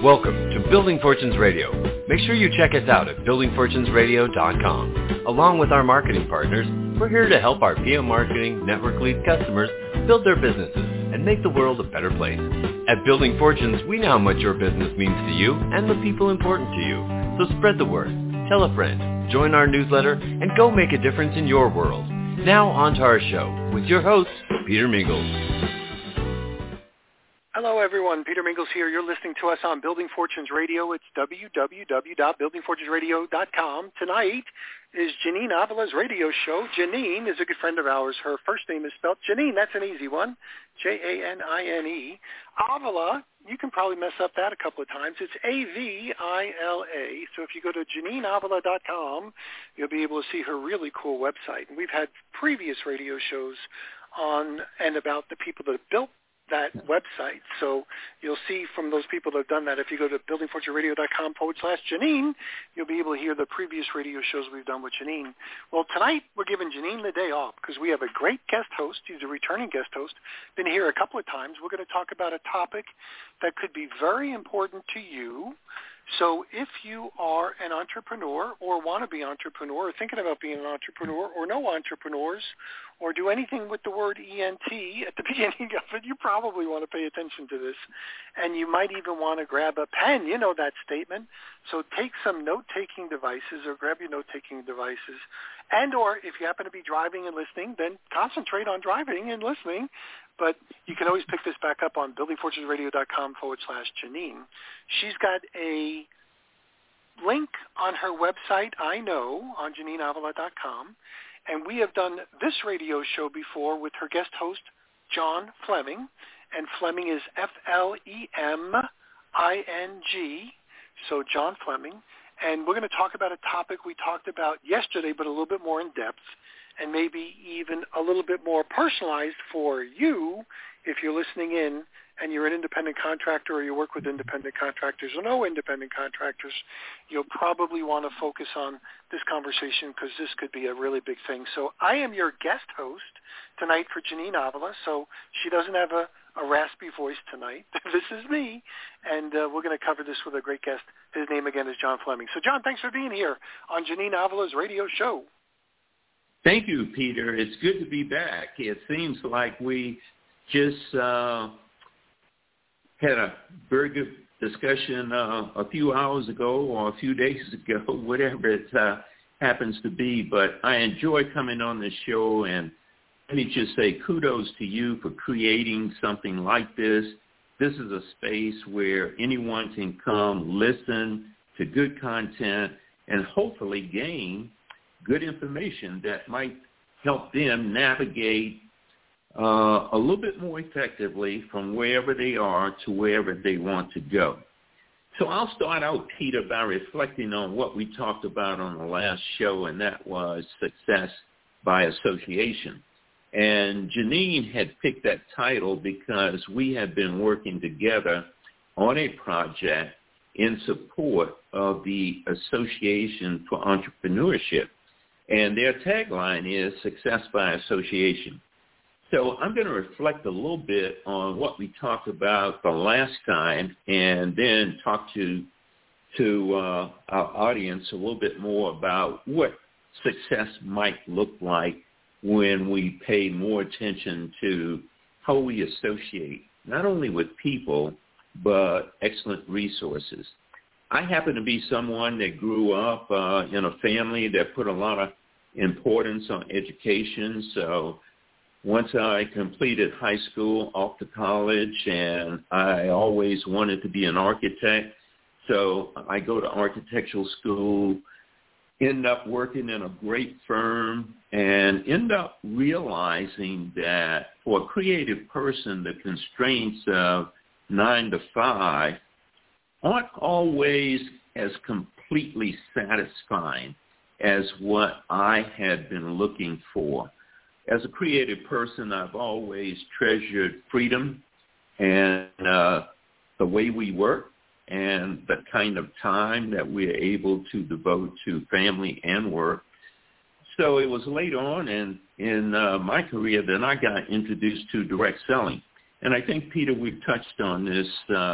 Welcome to Building Fortunes Radio. Make sure you check us out at buildingfortunesradio.com. Along with our marketing partners, we're here to help our PM Marketing Network Lead customers build their businesses and make the world a better place. At Building Fortunes, we know how much your business means to you and the people important to you. So spread the word, tell a friend, join our newsletter, and go make a difference in your world. Now on to our show with your host, Peter Mingles. Hello, everyone. Peter Mingles here. You're listening to us on Building Fortunes Radio. It's www.buildingfortunesradio.com. Tonight is Janine Avila's radio show. Janine is a good friend of ours. Her first name is spelled Janine. That's an easy one. Janine. Avila, you can probably mess up that a couple of times. It's Avila. So if you go to JanineAvila.com, you'll be able to see her really cool website. And we've had previous radio shows on and about the people that built that website. So you'll see from those people that have done that, if you go to buildingfortunesradio.com/Janine, you'll be able to hear the previous radio shows we've done with Janine. Well, tonight we're giving Janine the day off because we have a great guest host. He's a returning guest host, been here a couple of times. We're going to talk about a topic that could be very important to you. So if you are an entrepreneur or want to be an entrepreneur or thinking about being an entrepreneur or know entrepreneurs or do anything with the word ENT at the beginning of it, you probably want to pay attention to this. And you might even want to grab a pen. You know that statement. So take some note-taking devices or grab your note-taking devices. And or if you happen to be driving and listening, then concentrate on driving and listening. But you can always pick this back up on buildingfortunesradio.com/Janine. She's got a link on her website, I know, on JanineAvila.com. And we have done this radio show before with her guest host, John Fleming. And Fleming is Fleming, so John Fleming. And we're going to talk about a topic we talked about yesterday, but a little bit more in depth, and maybe even a little bit more personalized for you if you're listening in and you're an independent contractor or you work with independent contractors or no independent contractors. You'll probably want to focus on this conversation because this could be a really big thing. So I am your guest host tonight for Janine Avila, so she doesn't have a raspy voice tonight. This is me, and we're going to cover this with a great guest. His name again is John Fleming. So John, thanks for being here on Janine Avila's radio show. Thank you, Peter. It's good to be back. It seems like we just had a very good discussion a few hours ago or a few days ago, whatever it happens to be. But I enjoy coming on this show, and let me just say kudos to you for creating something like this. This is a space where anyone can come, listen to good content, and hopefully gain good information that might help them navigate a little bit more effectively from wherever they are to wherever they want to go. So I'll start out, Peter, by reflecting on what we talked about on the last show, and that was success by association. And Janine had picked that title because we had been working together on a project in support of the Association for Entrepreneurship. And their tagline is Success by Association. So I'm going to reflect a little bit on what we talked about the last time and then talk to our audience a little bit more about what success might look like when we pay more attention to how we associate, not only with people, but excellent resources. I happen to be someone that grew up in a family that put a lot of importance on education. So once I completed high school, off to college, and I always wanted to be an architect. So I go to architectural school, end up working in a great firm, and end up realizing that for a creative person, the constraints of 9 to 5 aren't always as completely satisfying as what I had been looking for. As a creative person, I've always treasured freedom and the way we work and the kind of time that we're able to devote to family and work. So it was late on in my career that I got introduced to direct selling. And I think, Peter, we've touched on this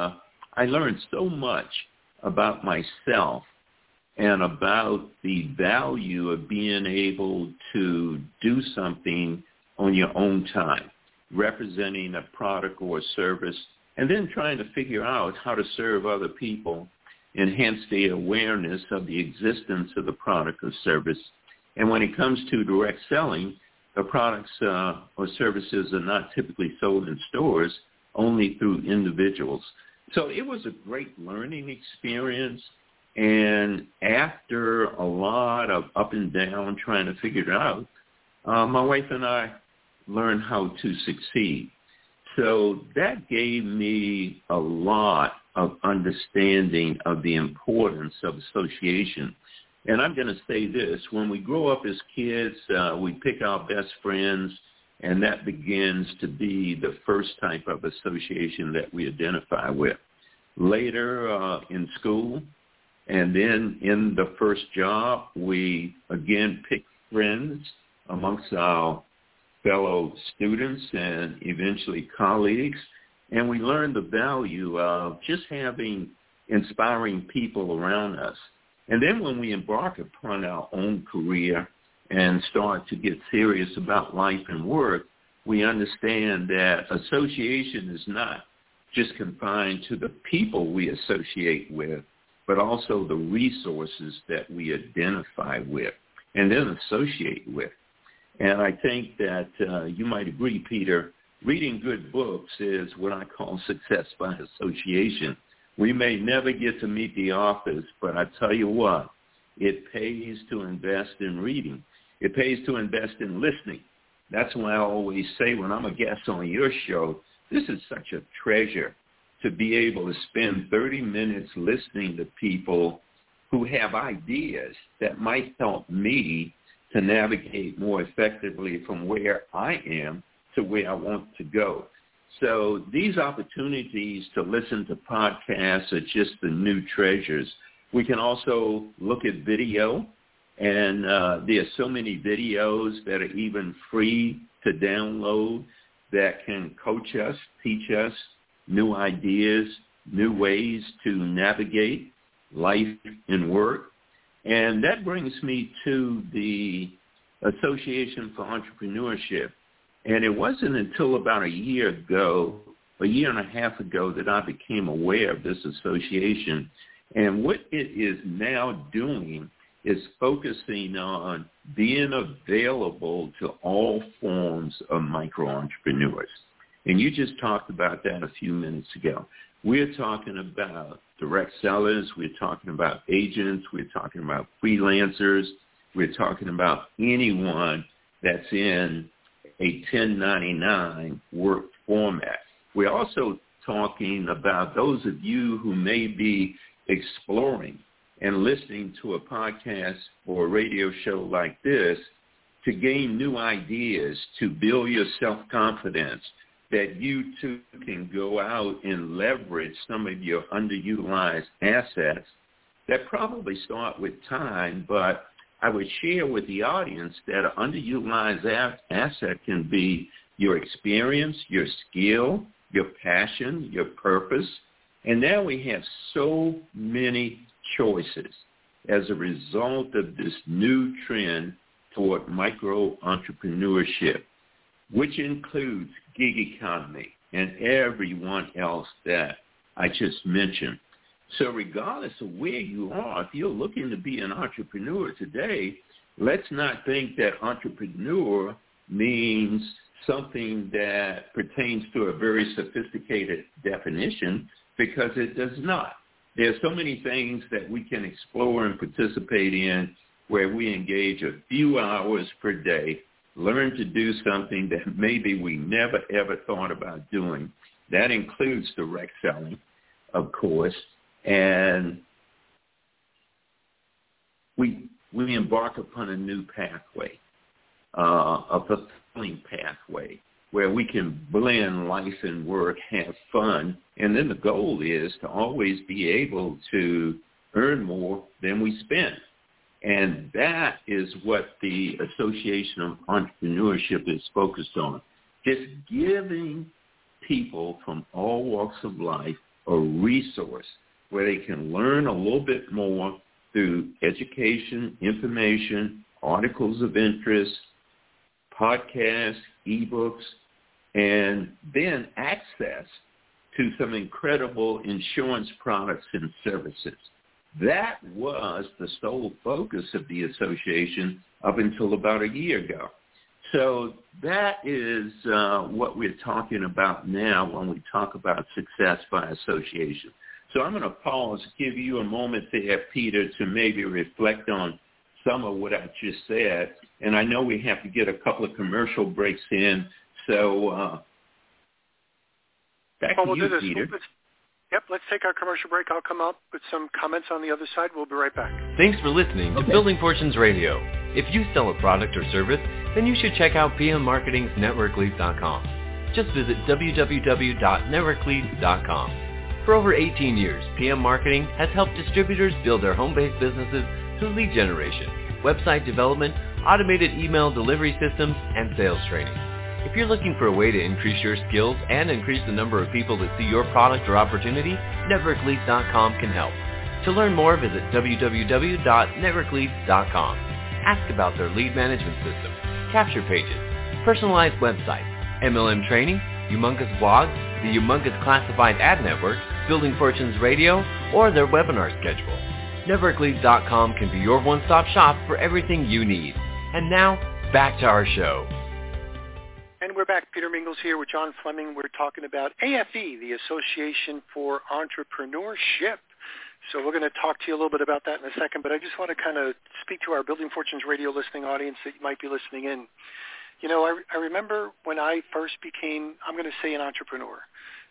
I learned so much about myself and about the value of being able to do something on your own time, representing a product or a service, and then trying to figure out how to serve other people, enhance their awareness of the existence of the product or service. And when it comes to direct selling, the products or services are not typically sold in stores, only through individuals. So it was a great learning experience. And after a lot of up and down trying to figure it out, my wife and I learned how to succeed. So that gave me a lot of understanding of the importance of association. And I'm going to say this, when we grow up as kids, we pick our best friends, and that begins to be the first type of association that we identify with. Later in school, and then in the first job, we again pick friends amongst our fellow students and eventually colleagues, and we learn the value of just having inspiring people around us. And then when we embark upon our own career and start to get serious about life and work, we understand that association is not just confined to the people we associate with, but also the resources that we identify with and then associate with. And I think that you might agree, Peter, reading good books is what I call success by association. We may never get to meet the authors, but I tell you what, it pays to invest in reading. It pays to invest in listening. That's why I always say when I'm a guest on your show, this is such a treasure to be able to spend 30 minutes listening to people who have ideas that might help me to navigate more effectively from where I am to where I want to go. So these opportunities to listen to podcasts are just the new treasures. We can also look at video, and there are so many videos that are even free to download that can coach us, teach us new ideas, new ways to navigate life and work. And that brings me to the Association for Entrepreneurship. And it wasn't until about a year and a half ago, that I became aware of this association. And what it is now doing is focusing on being available to all forms of micro-entrepreneurs. And you just talked about that a few minutes ago. We're talking about direct sellers. We're talking about agents. We're talking about freelancers. We're talking about anyone that's in a 1099 work format. We're also talking about those of you who may be exploring and listening to a podcast or a radio show like this to gain new ideas, to build your self-confidence, that you too can go out and leverage some of your underutilized assets that probably start with time, but I would share with the audience that an underutilized asset can be your experience, your skill, your passion, your purpose. And now we have so many choices as a result of this new trend toward micro-entrepreneurship, which includes gig economy and everyone else that I just mentioned. So regardless of where you are, if you're looking to be an entrepreneur today, let's not think that entrepreneur means something that pertains to a very sophisticated definition, because it does not. There are so many things that we can explore and participate in where we engage a few hours per day, learn to do something that maybe we never, ever thought about doing. That includes direct selling, of course, and we embark upon a new pathway, a fulfilling pathway, where we can blend life and work, have fun, and then the goal is to always be able to earn more than we spend. And that is what the Association of Entrepreneurship is focused on, just giving people from all walks of life a resource where they can learn a little bit more through education, information, articles of interest, podcasts, ebooks, and then access to some incredible insurance products and services. That was the sole focus of the association up until about a year ago. So that is what we're talking about now when we talk about success by association. So I'm going to pause, give you a moment there, Peter, to maybe reflect on some of what I just said. And I know we have to get a couple of commercial breaks in. So back to you, Peter. Let's take our commercial break. I'll come up with some comments on the other side. We'll be right back. Thanks for listening to Building Fortunes Radio. If you sell a product or service, then you should check out PM Marketing's NetworkLeads.com. Just visit www.networkleads.com. For over 18 years, PM Marketing has helped distributors build their home-based businesses through lead generation, website development, automated email delivery systems, and sales training. If you're looking for a way to increase your skills and increase the number of people that see your product or opportunity, NetworkLeads.com can help. To learn more, visit www.networkleads.com. Ask about their lead management system, capture pages, personalized websites, MLM training, humongous blogs, the humongous classified ad network, Building Fortunes Radio, or their webinar schedule. NetworkLeads.com can be your one-stop shop for everything you need. And now, back to our show. And we're back. Peter Mingles here with John Fleming. We're talking about AFE, the Association for Entrepreneurship. So we're going to talk to you a little bit about that in a second, but I just want to kind of speak to our Building Fortunes Radio listening audience that might be listening in. You know, I remember when I first became, I'm going to say, an entrepreneur.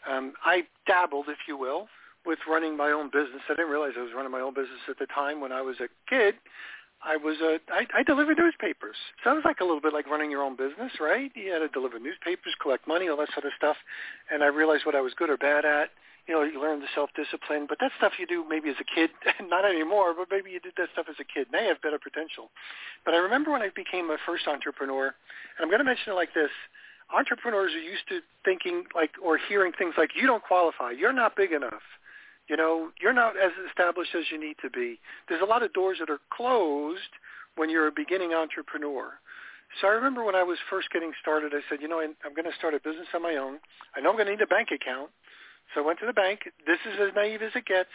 I dabbled, if you will, with running my own business. I didn't realize I was running my own business at the time. When I was a kid, I delivered newspapers. Sounds like a little bit like running your own business, right? You had to deliver newspapers, collect money, all that sort of stuff. And I realized what I was good or bad at. You know, you learn the self-discipline, but that stuff you do maybe as a kid, not anymore, but maybe you did that stuff as a kid. May have better potential. But I remember when I became my first entrepreneur, and I'm going to mention it like this, entrepreneurs are used to thinking like, or hearing things like, you don't qualify, you're not big enough, you know, you're not as established as you need to be. There's a lot of doors that are closed when you're a beginning entrepreneur. So I remember when I was first getting started, I said, you know, I'm going to start a business on my own. I know I'm going to need a bank account. So I went to the bank. This is as naive as it gets.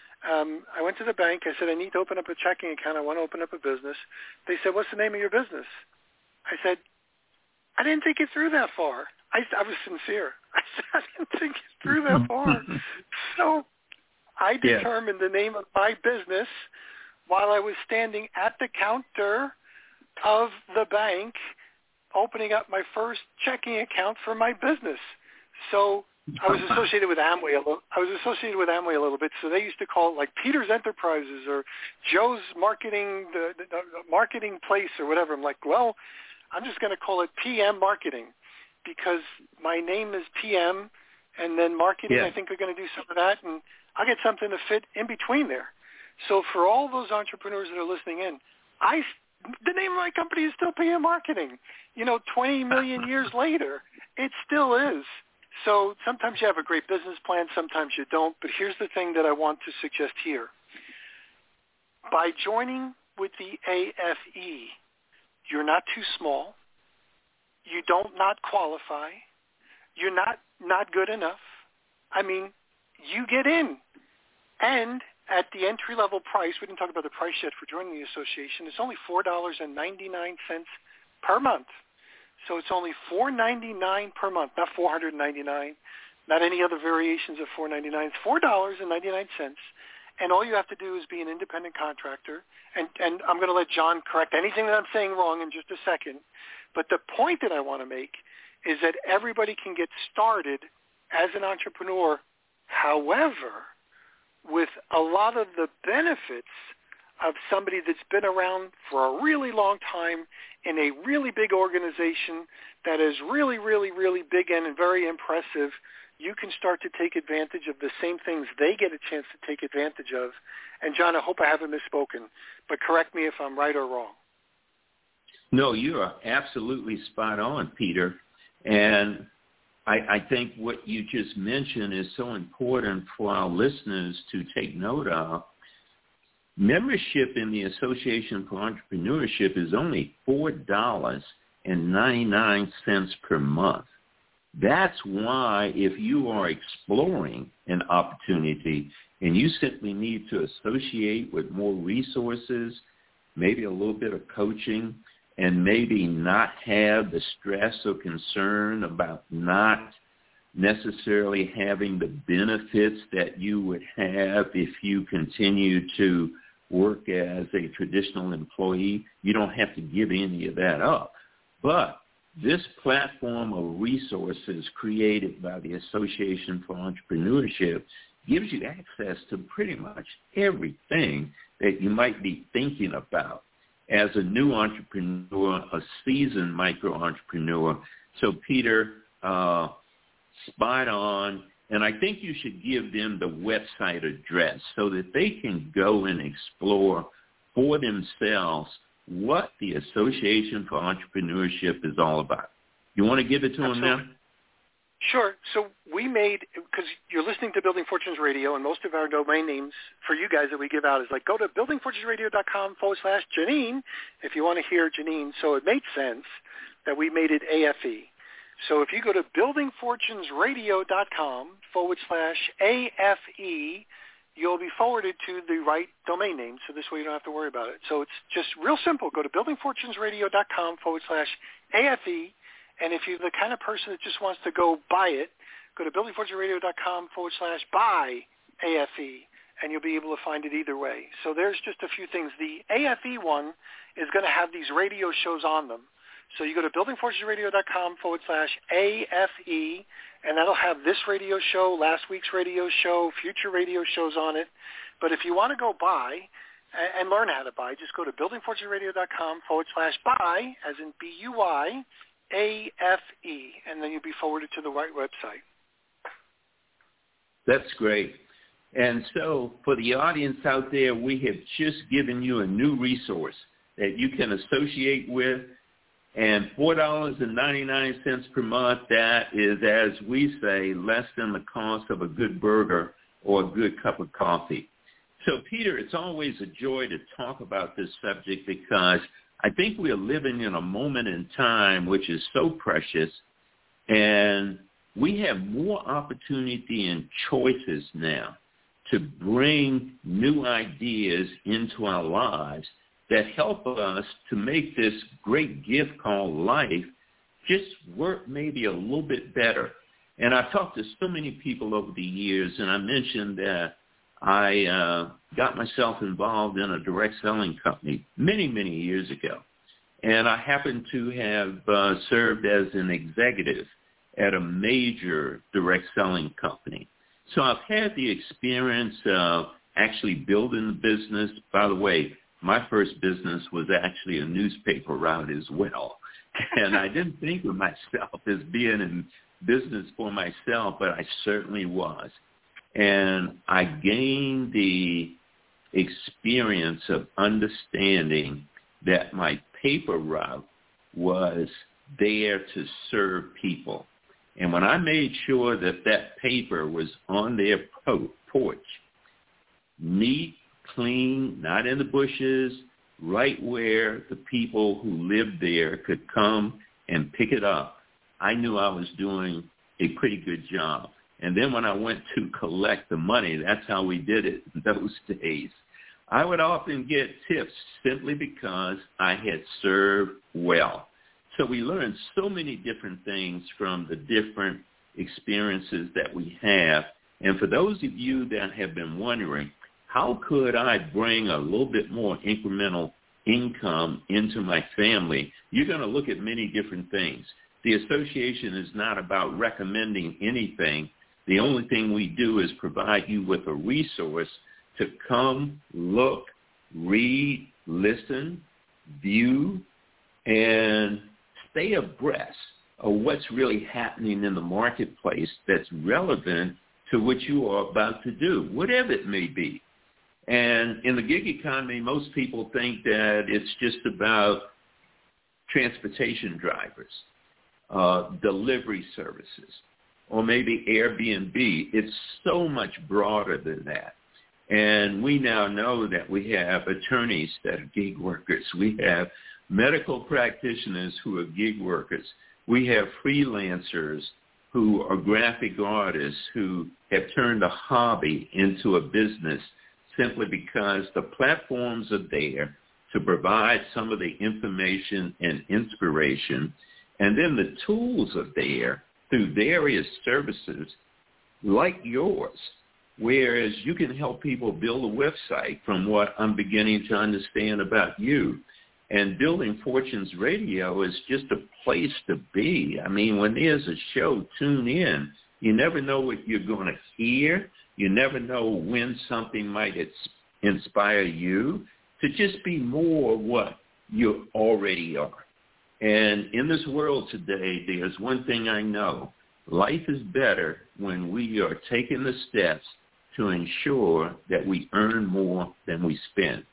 I went to the bank. I said, I need to open up a checking account. I want to open up a business. They said, what's the name of your business? I said, I didn't think it through that far. I was sincere. I said, I didn't think it through that far. So I determined the name of my business while I was standing at the counter of the bank opening up my first checking account for my business. So I was associated with Amway a little bit, so they used to call it like Peter's Enterprises or Joe's Marketing, the Marketing Place or whatever. I'm like, well, I'm just going to call it PM Marketing because my name is PM, and then marketing, I think we're going to do some of that, and I'll get something to fit in between there. So for all those entrepreneurs that are listening in, the name of my company is still PM Marketing. You know, 20 million years later, it still is. So sometimes you have a great business plan, sometimes you don't. But here's the thing that I want to suggest here. By joining with the AFE, you're not too small. You don't not qualify. You're not good enough. I mean, you get in. And at the entry-level price, we didn't talk about the price yet for joining the association, it's only $4.99 per month. So it's only $4.99 per month, not $4.99, not any other variations of $4.99. It's $4.99, and all you have to do is be an independent contractor. And I'm going to let John correct anything that I'm saying wrong in just a second. But the point that I want to make is that everybody can get started as an entrepreneur. However, with a lot of the benefits of somebody that's been around for a really long time in a really big organization that is really, really, really big and very impressive, you can start to take advantage of the same things they get a chance to take advantage of. And, John, I hope I haven't misspoken, but correct me if I'm right or wrong. No, you are absolutely spot on, Peter. And I think what you just mentioned is so important for our listeners to take note of. Membership in the Association for Entrepreneurship is only $4.99 per month. That's why if you are exploring an opportunity and you simply need to associate with more resources, maybe a little bit of coaching, and maybe not have the stress or concern about not necessarily having the benefits that you would have if you continue to work as a traditional employee, you don't have to give any of that up. But this platform of resources created by the Association for Entrepreneurship gives you access to pretty much everything that you might be thinking about as a new entrepreneur, a seasoned micro-entrepreneur. So, Peter, spot on. And I think you should give them the website address so that they can go and explore for themselves what the Association for Entrepreneurship is all about. You want to give it to them now? Sure. So we made, because you're listening to Building Fortunes Radio, and most of our domain names for you guys that we give out is like, go to buildingfortunesradio.com/Janine if you want to hear Janine. So it made sense that we made it AFE. So if you go to buildingfortunesradio.com/AFE, you'll be forwarded to the right domain name, so this way you don't have to worry about it. So it's just real simple. Go to buildingfortunesradio.com/AFE, and if you're the kind of person that just wants to go buy it, go to buildingfortunesradio.com/buy-AFE, and you'll be able to find it either way. So there's just a few things. The AFE one is going to have these radio shows on them. So you go to buildingfortunesradio.com/AFE, and that'll have this radio show, last week's radio show, future radio shows on it. But if you want to go buy and learn how to buy, just go to buildingfortunesradio.com/buy, as in BUY-AFE, and then you'll be forwarded to the right website. That's great. And so for the audience out there, we have just given you a new resource that you can associate with. And $4.99 per month, that is, as we say, less than the cost of a good burger or a good cup of coffee. So, Peter, it's always a joy to talk about this subject because I think we are living in a moment in time which is so precious, and we have more opportunity and choices now to bring new ideas into our lives that help us to make this great gift called life just work maybe a little bit better. And I've talked to so many people over the years, and I mentioned that I got myself involved in a direct selling company many, many years ago. And I happened to have served as an executive at a major direct selling company. So I've had the experience of actually building the business. By the way, my first business was actually a newspaper route as well. And I didn't think of myself as being in business for myself, but I certainly was. And I gained the experience of understanding that my paper route was there to serve people. And when I made sure that that paper was on their porch, neat, clean, not in the bushes, right where the people who lived there could come and pick it up, I knew I was doing a pretty good job. And then when I went to collect the money, that's how we did it in those days. I would often get tips simply because I had served well. So we learned so many different things from the different experiences that we have. And for those of you that have been wondering, how could I bring a little bit more incremental income into my family? You're going to look at many different things. The association is not about recommending anything. The only thing we do is provide you with a resource to come, look, read, listen, view, and stay abreast of what's really happening in the marketplace that's relevant to what you are about to do, whatever it may be. And in the gig economy, most people think that it's just about transportation drivers, delivery services, or maybe Airbnb. It's so much broader than that. And we now know that we have attorneys that are gig workers. We have medical practitioners who are gig workers. We have freelancers who are graphic artists who have turned a hobby into a business simply because the platforms are there to provide some of the information and inspiration. And then the tools are there through various services like yours, whereas you can help people build a website from what I'm beginning to understand about you. And Building Fortunes Radio is just a place to be. I mean, when there's a show, tune in. You never know what you're going to hear. You never know when something might inspire you to just be more what you already are. And in this world today, there's one thing I know. Life is better when we are taking the steps to ensure that we earn more than we spend.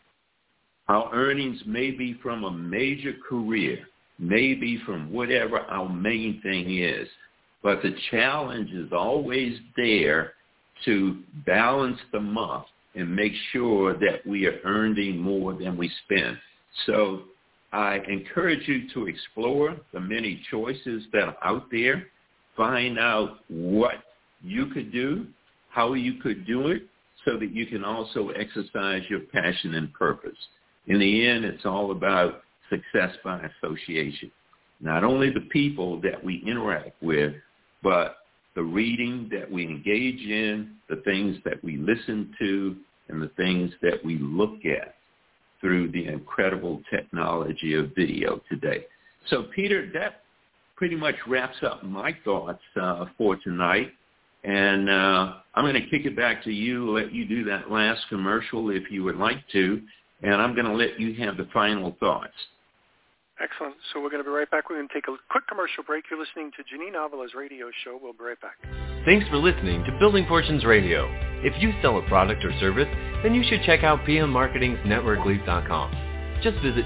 Our earnings may be from a major career, maybe from whatever our main thing is, but the challenge is always there to balance the month and make sure that we are earning more than we spend. So I encourage you to explore the many choices that are out there, find out what you could do, how you could do it, so that you can also exercise your passion and purpose. In the end, it's all about success by association. Not only the people that we interact with, but the reading that we engage in, the things that we listen to, and the things that we look at through the incredible technology of video today. So, Peter, that pretty much wraps up my thoughts for tonight. And I'm going to kick it back to you, let you do that last commercial if you would like to, and I'm going to let you have the final thoughts. Excellent. So we're going to be right back. We're going to take a quick commercial break. You're listening to Janine Avila's radio show. We'll be right back. Thanks for listening to Building Fortunes Radio. If you sell a product or service, then you should check out PM Marketing's NetworkLeads.com. Just visit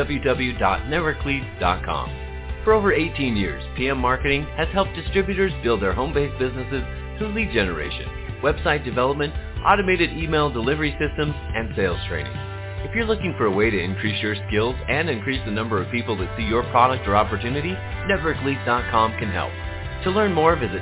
www.networkleads.com. For over 18 years, PM Marketing has helped distributors build their home-based businesses through lead generation, website development, automated email delivery systems, and sales training. If you're looking for a way to increase your skills and increase the number of people that see your product or opportunity, NetworkLeads.com can help. To learn more, visit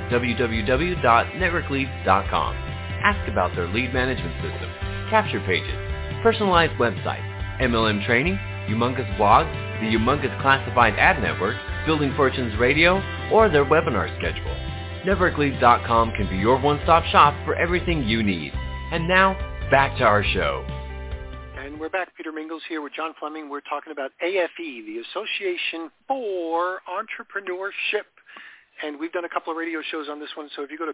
www.networkleads.com. Ask about their lead management system, capture pages, personalized websites, MLM training, humongous blogs, the humongous classified ad network, Building Fortunes Radio, or their webinar schedule. NetworkLeads.com can be your one-stop shop for everything you need. And now, back to our show. And we're back. Peter Mingles here with John Fleming. We're talking about AFE, the Association for Entrepreneurship. And we've done a couple of radio shows on this one. So if you go to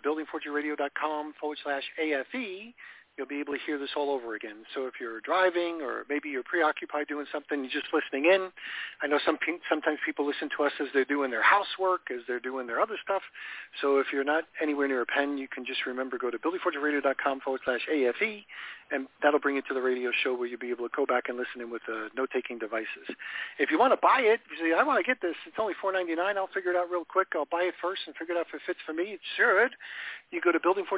buildingfortuneradio.com/AFE, you'll be able to hear this all over again. So if you're driving or maybe you're preoccupied doing something, you're just listening in. I know sometimes people listen to us as they're doing their housework, as they're doing their other stuff. So if you're not anywhere near a pen, you can just remember, go to buildingfortuneradio.com/AFE, and that'll bring you to the radio show where you'll be able to go back and listen in with note-taking devices. If you want to buy it, you say, I want to get this, it's only $4.99, I'll figure it out real quick. I'll buy it first and figure it out if it fits for me. It should. You go to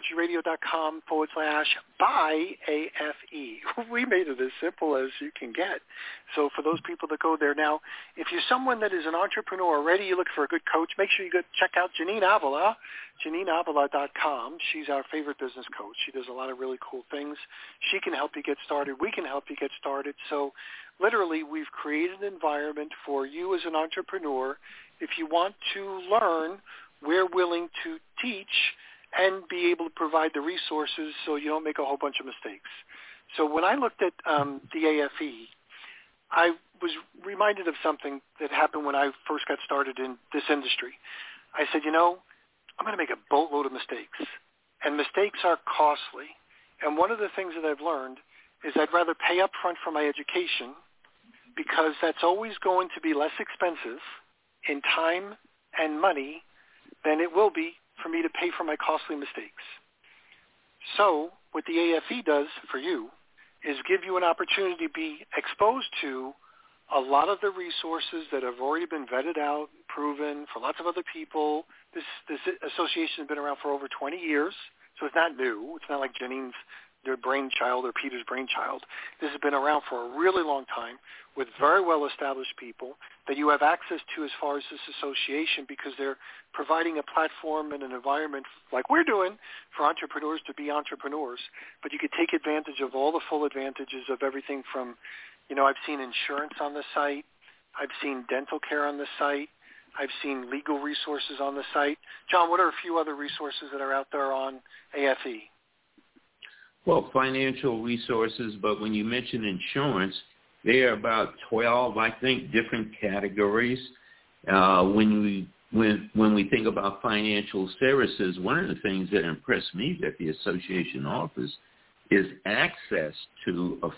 buildingfortuneradio.com/BuyAFE. We made it as simple as you can get. So for those people that go there now, if you're someone that is an entrepreneur already, you look for a good coach, make sure you go check out Janine Avila, JanineAvila.com. She's our favorite business coach. She does a lot of really cool things. She can help you get started. We can help you get started. So literally, we've created an environment for you as an entrepreneur. If you want to learn, we're willing to teach and be able to provide the resources so you don't make a whole bunch of mistakes. So when I looked at the AFE, I was reminded of something that happened when I first got started in this industry. I said, I'm going to make a boatload of mistakes, and mistakes are costly. And one of the things that I've learned is I'd rather pay up front for my education because that's always going to be less expensive in time and money than it will be for me to pay for my costly mistakes. So what the AFE does for you is give you an opportunity to be exposed to a lot of the resources that have already been vetted out, proven for lots of other people. This association has been around for over 20 years, so it's not new. It's not like Janine's their brainchild or Peter's brainchild. This has been around for a really long time with very well-established people that you have access to as far as this association, because they're providing a platform and an environment like we're doing for entrepreneurs to be entrepreneurs. But you could take advantage of all the full advantages of everything from, I've seen insurance on the site. I've seen dental care on the site. I've seen legal resources on the site. John, what are a few other resources that are out there on AFE? Well, financial resources, but when you mention insurance, there are about 12, I think, different categories. When we think about financial services, one of the things that impressed me that the association offers is access to a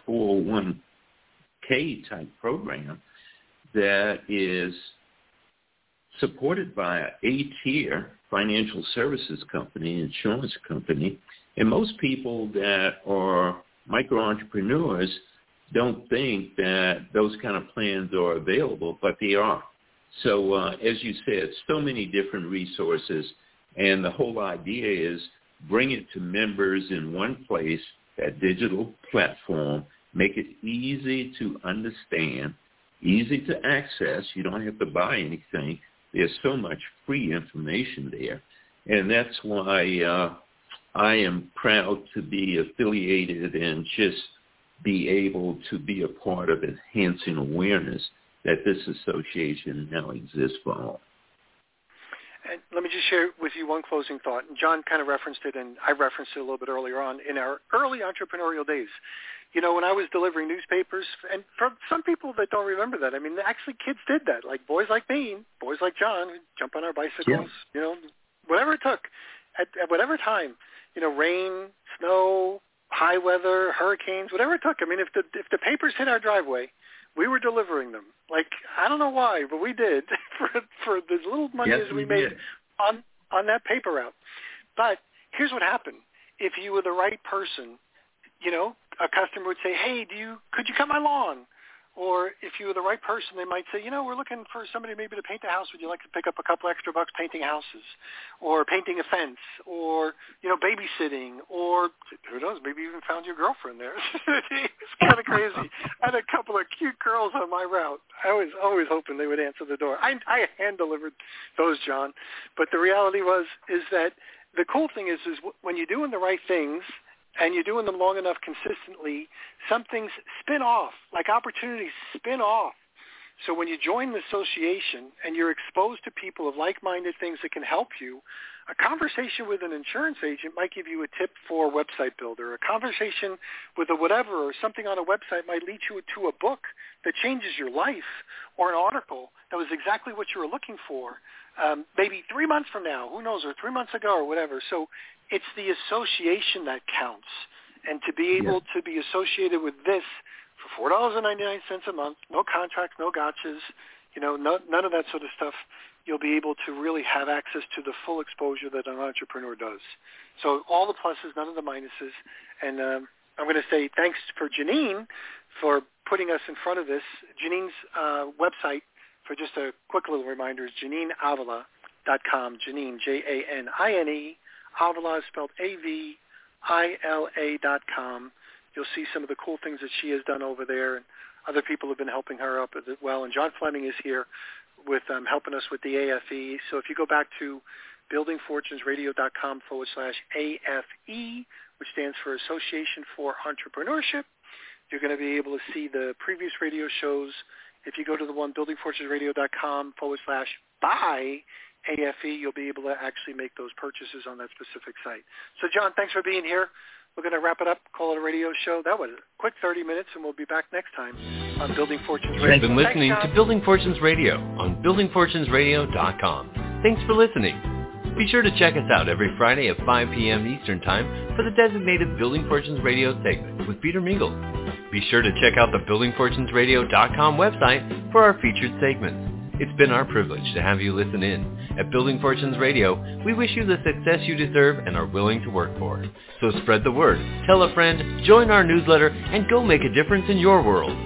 401k type program that is supported by an A-tier financial services company, insurance company. And most people that are micro-entrepreneurs don't think that those kind of plans are available, but they are. So as you said, so many different resources, and the whole idea is bring it to members in one place, that digital platform, make it easy to understand, easy to access. You don't have to buy anything. There's so much free information there. And that's why I am proud to be affiliated and just be able to be a part of enhancing awareness that this association now exists for all. And let me just share with you one closing thought. And John kind of referenced it, and I referenced it a little bit earlier on. In our early entrepreneurial days, when I was delivering newspapers, and for some people that don't remember that, actually kids did that, like boys like me, boys like John, who'd jump on our bicycles, whatever it took, at whatever time, rain, snow, high weather, hurricanes, whatever it took. If the papers hit our driveway, we were delivering them. Like, I don't know why, but we did for the little money as we made on that paper route. But here's what happened. If you were the right person, a customer would say, hey, could you cut my lawn? Or if you were the right person, they might say, we're looking for somebody maybe to paint a house. Would you like to pick up a couple extra bucks painting houses or painting a fence or, babysitting, or who knows, maybe you even found your girlfriend there. It's kind of crazy. I had a couple of cute girls on my route. I was always hoping they would answer the door. I hand-delivered those, John. But the reality is that the cool thing is when you're doing the right things, and you're doing them long enough consistently, some things spin off, like opportunities spin off. So when you join the association and you're exposed to people of like-minded things that can help you, a conversation with an insurance agent might give you a tip for a website builder. A conversation with a whatever or something on a website might lead you to a book that changes your life, or an article that was exactly what you were looking for. Maybe 3 months from now, who knows, or 3 months ago or whatever. So it's the association that counts. And to be able to be associated with this for $4.99 a month, no contracts, no gotchas, none of that sort of stuff, you'll be able to really have access to the full exposure that an entrepreneur does. So all the pluses, none of the minuses. And I'm going to say thanks for Janine for putting us in front of this. Janine's website, for just a quick little reminder, is JanineAvila.com. Janine, Janine, Avila is spelled AVILA.com. You'll see some of the cool things that she has done over there, and other people have been helping her up as well. And John Fleming is here with helping us with the AFE. So if you go back to buildingfortunesradio.com/AFE, which stands for Association for Entrepreneurship, you're going to be able to see the previous radio shows. If you go to the one buildingfortunesradio.com/buy AFE, you'll be able to actually make those purchases on that specific site. So, John, thanks for being here. We're going to wrap it up, call it a radio show. That was a quick 30 minutes, and we'll be back next time on Building Fortunes Radio. You've been listening to Building Fortunes Radio on buildingfortunesradio.com. Thanks for listening. Be sure to check us out every Friday at 5 p.m. Eastern Time for the designated Building Fortunes Radio segment with Peter Mingle. Be sure to check out the buildingfortunesradio.com website for our featured segments. It's been our privilege to have you listen in. At Building Fortunes Radio, we wish you the success you deserve and are willing to work for. So spread the word, tell a friend, join our newsletter, and go make a difference in your world.